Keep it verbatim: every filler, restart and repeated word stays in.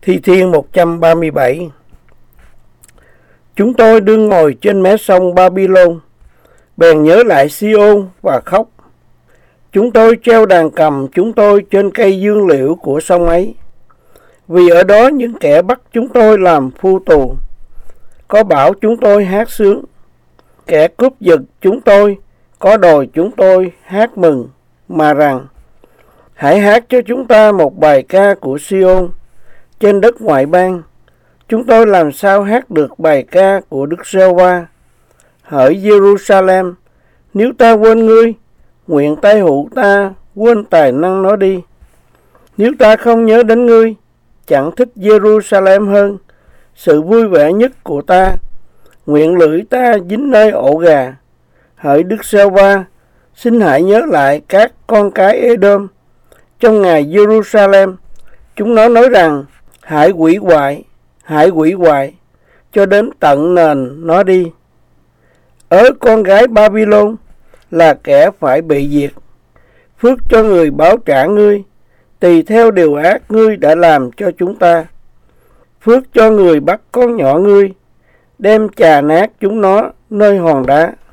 Thi Thiên một trăm ba mươi bảy. Chúng tôi đương ngồi trên mé sông Babylon, bèn nhớ lại Siôn và khóc. Chúng tôi treo đàn cầm chúng tôi trên cây dương liễu của sông ấy, vì ở đó những kẻ bắt chúng tôi làm phu tù có bảo chúng tôi hát sướng. Kẻ cướp giật chúng tôi có đòi chúng tôi hát mừng, mà rằng: hãy hát cho chúng ta một bài ca của Siôn trên đất ngoại bang. Chúng tôi làm sao hát được bài ca của Đức Giê-hô-va? Hỡi Giê-ru-sa-lem, nếu ta quên ngươi, nguyện tay hữu ta quên tài năng nó đi. Nếu ta không nhớ đến ngươi, chẳng thích Giê-ru-sa-lem hơn, sự vui vẻ nhất của ta, nguyện lưỡi ta dính nơi ổ gà. Hỡi Đức Giê-hô-va, xin hãy nhớ lại các con cái Ê-đôm. Trong ngày Giê-ru-sa-lem, chúng nó nói rằng: hãy hủy hoại, hãy hủy hoại, cho đến tận nền nó đi. Ớ con gái Babylon là kẻ phải bị diệt. Phước cho người báo trả ngươi, tùy theo điều ác ngươi đã làm cho chúng ta. Phước cho người bắt con nhỏ ngươi, đem chà nát chúng nó nơi hòn đá.